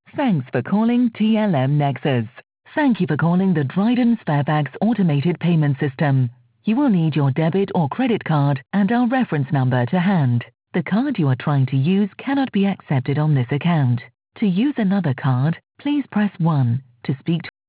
Thanks for calling TLM Nexus. Thank you for calling the Dryden Sparebags automated payment system. You will need your debit or credit card and our reference number to hand. The card you are trying to use cannot be accepted on this account. To use another card, please press 1 to speak to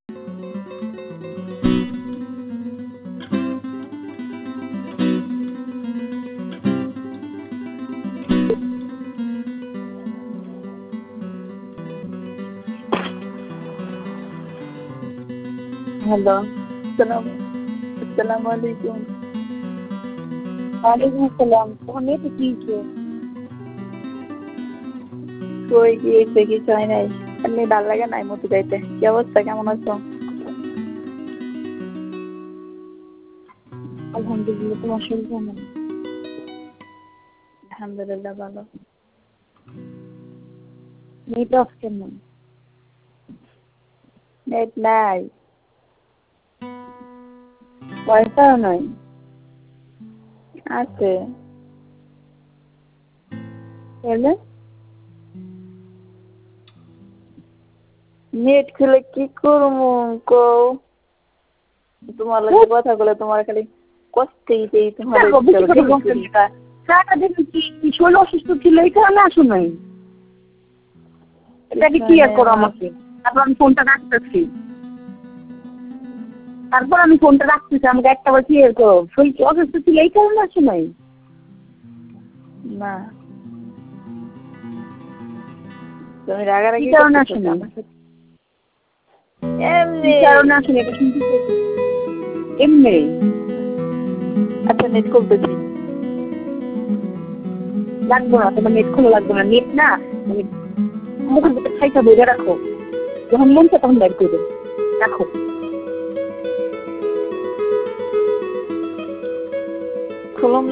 hello আসসালামু আলাইকুম। ওয়ালাইকুম আসসালাম। তোমার মেয়ে তো কিছে কই গিয়েছে কিছু হয় নাই, এমনি ভালো লাগে নাই মতো যাইতে। কি অবস্থা, কেমন আছো? আলহামদুলিল্লাহ, তোমার শরীর কেমন? আলহামদুলিল্লাহ ভালো। নেট অফ কেমন? নেট নাই, পয়সাও নাই। আছে তাহলে নেট খুলে কি করবো কও? তোমার লাগে কথা বলে তোমার খালি কষ্টেই তোমার সারাদিন কি শরীর অসুস্থ ছিল এই কারণে আসো নাই? এটাকে কি আর করো আমাকে? তারপর আমি ফোনটা রাখতেছি, আমাকে একটা বার কি আর করো? শরীর অসুস্থ ছিল এই কারণে আসো নাই? না তুমি রাগারাগি কারণে আসো না, এমনি কারণে আসো না, এটা শুনতে চাইছি এমনি। আচ্ছা নেট খুলতেছি। লাগবো না, তোমার নেট খোলা লাগবে না। নেট না মানে মুখের ভিতরে খাইটা ধরে রাখো, যখন মন চায় তখন বের করবে। রাখো। খুলুন।